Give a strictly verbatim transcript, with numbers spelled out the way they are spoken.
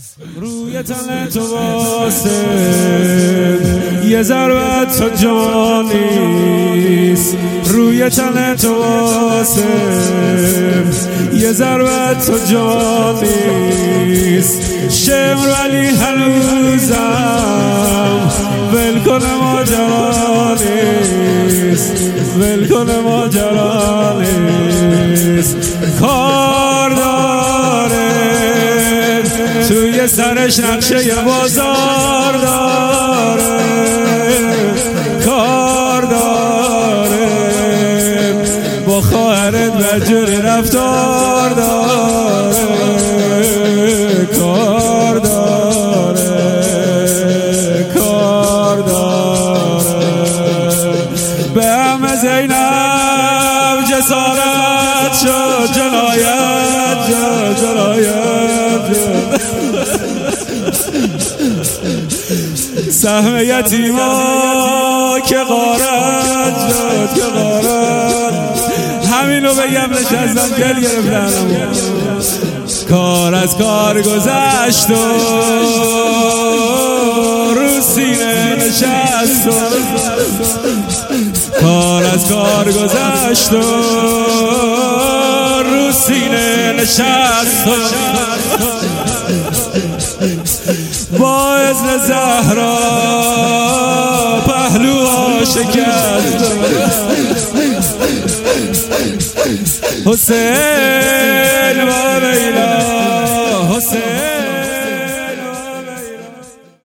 روی تن تو واسه یه ضربت تو جانیست، روی تن تو واسه یه ضربت تو جانیست. شمر ولی هنوزم ول کنه ماجرا نیست، ول کنه ماجرا نیست. کار داره توی سرش نقشه بازار داره، کار داره با خواهرت بدجوری رفتار داره، کار داره کار داره. به همه زینب جسارت شد، جنایت شد، جنایت شد. سهم یتیما که غارت شد، که غارت. همینو بگم نشستم گل گرفتم. کار از کار گذشت و رو سینه نشست و کار از کار گذشت و رو سینه نشست و با اذن زهرا پهلوها شکست. حسین و لیلا، حسین